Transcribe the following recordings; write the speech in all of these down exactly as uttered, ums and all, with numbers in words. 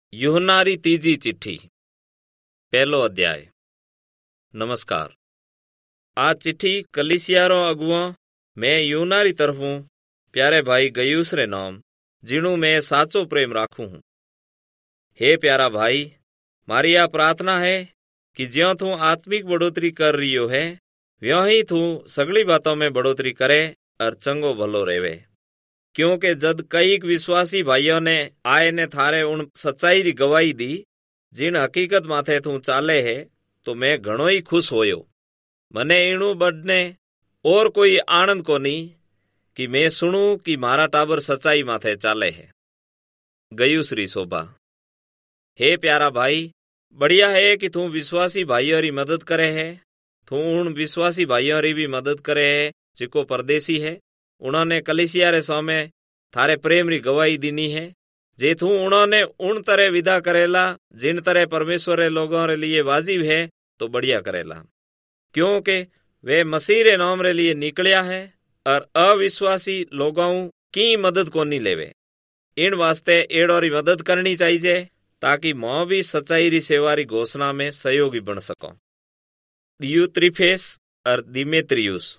यूहन्नारी तीजी चिट्ठी पहलो अध्याय। नमस्कार। आ चिट्ठी कलीसियारो अगुआ मैं यूहन्नारी तरफों प्यारे भाई गयुस रे नाम जिणु मैं साचो प्रेम राखू हूँ। हे प्यारा भाई, मारी आ प्रार्थना है कि ज्यों तू आत्मिक बढ़ोतरी कर रियो है व्यों ही तू सगली बातों में बढ़ोतरी करे और चंगो भलो रेवे। क्योंकि जद कई विश्वासी भाइयों ने आए ने थारे उन सच्चाई री गवाही दी जिन हकीकत माथे तू चाले है, तो मैं घणो ही खुश होयो। मने इणु बढ़ने और कोई आनंद कोनी कि मैं सुनू कि मारा टाबर सच्चाई माथे चाले है। गयुस री शोभा। हे प्यारा भाई, बढ़िया है कि तू विश्वासी भाइयों री मदद करे है। तू उन विश्वासी भाइयों री भी मदद करे है जिको परदेसी है। उन्होंने कलीसिया रे सामने थारे प्रेम री गवाही दीनी है। जे तू उन्होंने उन तरह विदा करेला जिन तरह परमेश्वर रे लोगों रे लिए वाजिब है तो बढ़िया करेला, क्योंकि वे मसीह रे नाम रे लिए निकलिया है और अविश्वासी लोगों की मदद कोनी लेवे। इन वास्ते एड़ो री मदद करनी चाहिए ताकि मैं भी सच्चाई री सेवा री घोषणा में सहयोगी बन सकूं। दियुत्रिफेस और दिमेत्रियुस।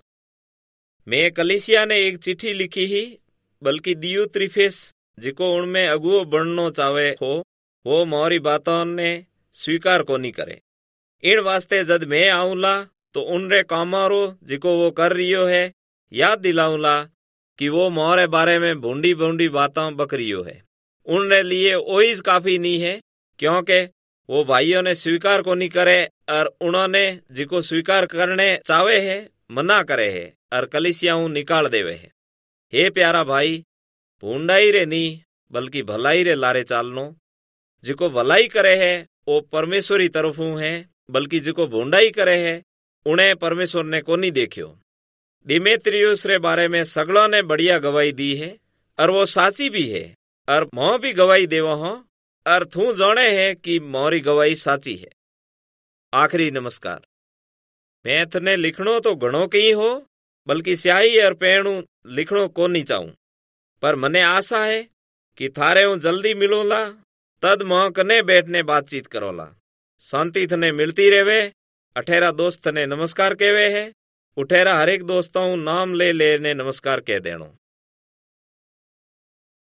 मैं कलीसिया ने एक चिट्ठी लिखी ही, बल्कि दियुत्रिफेस जिको उनमें अगुओ बननो चाहे हो वो मोरी बातों ने स्वीकार कोनी करे। इन वास्ते जद मैं आऊला तो उनरे कामारो जिको वो कर रियो है याद दिलाऊला कि वो मोरे बारे में भूंडी भूंडी बातों बक रियो है। उनरे लिए ओइज काफी नहीं है, क्योंकि वो भाइयों ने स्वीकार कोनी करे और उन्होंने जिको स्वीकार करने चाहे है मना करे है और कलीसियाऊ निकाल देवे है। हे प्यारा भाई, भूंडाई रे नहीं बल्कि भलाई रे लारे चालनो। जिको भलाई करे है वो परमेश्वरी तरफों है, बल्कि जिको भूंडाई करे है उन्हें परमेश्वर ने कोनी देखियो। दिमेत्रियुस रे बारे में सगलों ने बढ़िया गवाही दी है और वो साची भी है, और मैं भी गवाही देवा हूं और तू जाने है कि मोरी गवाही साची है। आखिरी नमस्कार। मैं थने लिखणो तो घणो कही हो, बल्कि स्याही और पेणु लिखणो कोनी चाहूं, पर मने आशा है कि थारे हूं जल्दी मिलूला, तद मैं कने बैठने बातचीत करोला। शांति थने मिलती रेवे। अठेरा दोस्त थने नमस्कार कहवे है। उठेरा हरेक दोस्तों नाम ले लेने नमस्कार कह देणो।